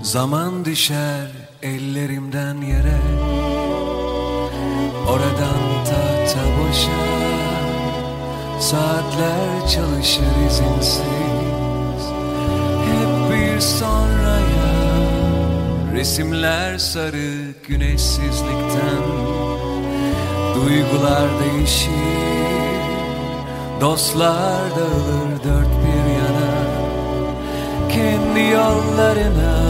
Zaman düşer ellerimden yere, oradan tahta boşa. Saatler çalışır izinsiz, hep bir sonraya. Resimler sarı güneşsizlikten, duygular değişir, dostlar dağılır dört bir yana, kendi yollarına.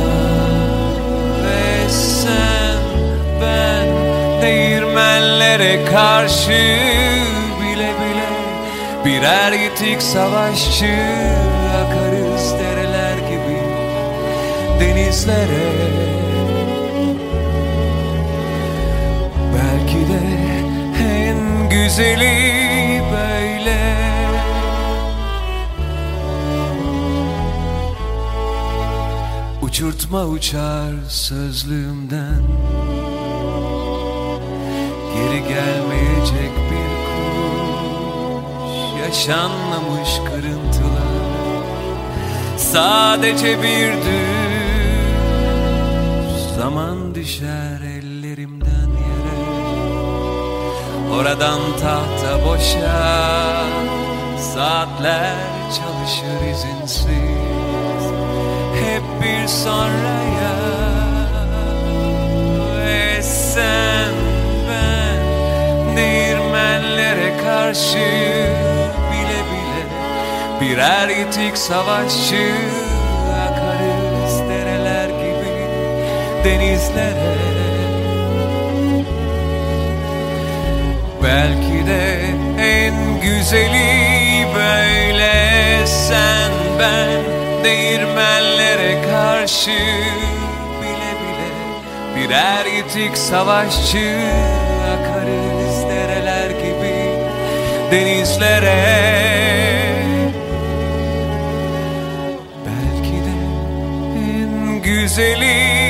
Ve sen, ben değirmenlere karşı bile bile birer yitik savaşçı, akarız dereler gibi denizlere. Belki de en güzeli böyle. Uçurtma uçar sözlüğümden, geri gelmeyecek bir kuş. Yaşanmamış kırıntılar, sadece bir düz. Zaman düşer ellerimden yere, oradan tahta boşa. Saatler çalışır izinsiz, hep bir sonraya. Ve sen, ben değirmenlere karşı bile bile birer yitik savaşçı, akarız dereler gibi denizlere. Belki de en güzeli böyle. Sen, ben değirmenlere karşı bile bile birer yitik savaşçı, akarız dereler gibi denizlere. Belki de en güzeli